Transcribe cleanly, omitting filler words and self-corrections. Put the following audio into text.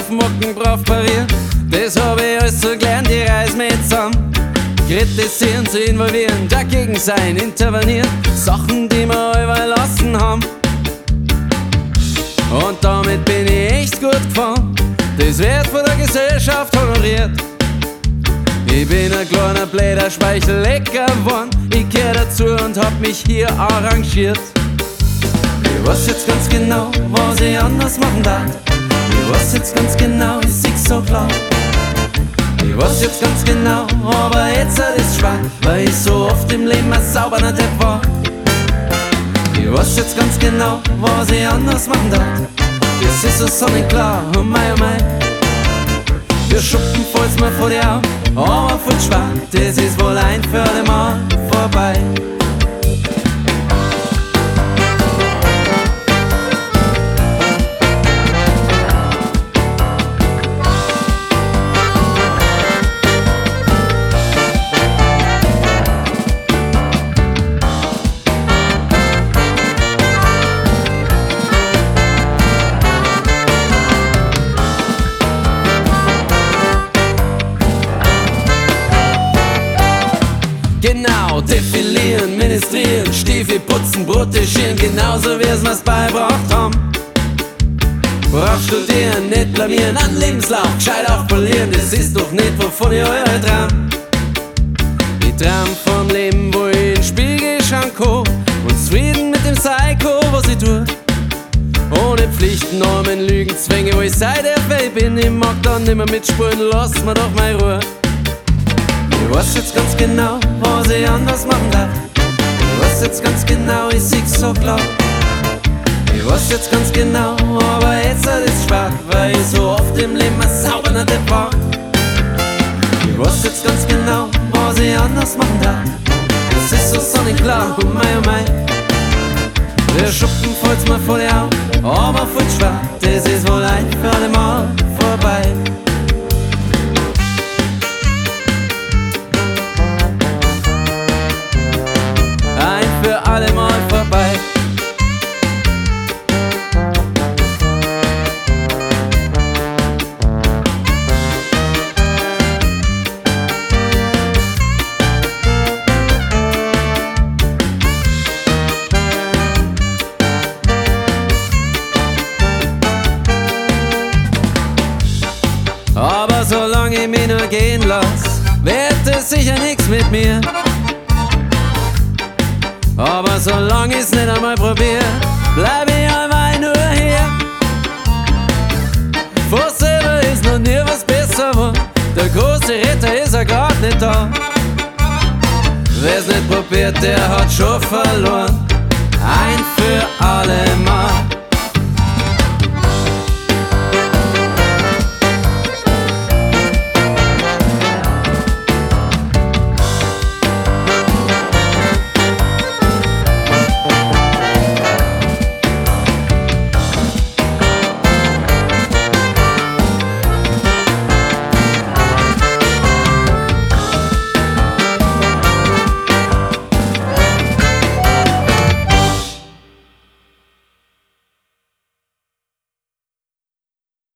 auf Mocken brav parieren. Das hab ich alles so gelernt, die Reise mit zusammen. Kritisieren, zu involvieren, dagegen sein, intervenieren. Sachen, die wir überlassen haben. Und damit bin ich echt gut gefahren. Das wird von der Gesellschaft honoriert. Ich bin ein kleiner bläder Speichel lecker geworden. Ich gehör dazu und hab mich hier arrangiert. Ich weiß jetzt ganz genau, was ich anders machen darf. Ich weiß jetzt ganz genau, ich seh's so klar. Ich weiß jetzt ganz genau, aber jetzt ist schwer, weil ich so oft im Leben ein sauberer Depp war. Ich weiß jetzt ganz genau, was ich anders machen darf. Das ist so sonnenklar, oh mein, oh mein. Wir schuppen fall's mir vor die Augen, aber voll schwer, das ist wohl ein für alle Mal vorbei. Genau, defilieren, ministrieren, Stiefel putzen, Brote scheren, genauso wie es mir's beibracht haben. Brav studieren, nicht blamieren, an Lebenslauf gescheit aufpolieren, das ist doch nicht, wovon ich euch traum. Ich traum vom Leben, wo ich in den Spiegel schauen kann und zufrieden mit dem Psycho, was ich tue. Ohne Pflichten, Normen, Lügen, Zwänge, wo ich sei der wer ich bin. Ich mag dann nimmer mitspulen, lass mir doch meine Ruhe. Ich weiß jetzt ganz genau, was ich anders machen darf. Ich weiß jetzt ganz genau, ich seh's so klar. Ich weiß jetzt ganz genau, aber jetzt ist schwer, weil ich so oft im Leben ein sauberer Depp war. Ich weiß jetzt ganz genau, was ich anders machen darf. Das ist so sonnenklar, oh mein, oh mein. Wir schuppen fall's mir vor die Augen, aber voll schwer, das ist wohl ein für alle Mal vorbei. Für alle Mal vorbei. Aber solange ich mich nur gehen lass, wird es sicher nix mit mir. Aber solange ich's nicht einmal probier, bleib ich allein nur hier. Vor selber ist noch nie was besser geworden. Der große Retter ist ja grad nicht da. Wer's nicht probiert, der hat schon verloren. Ein für alle Mal.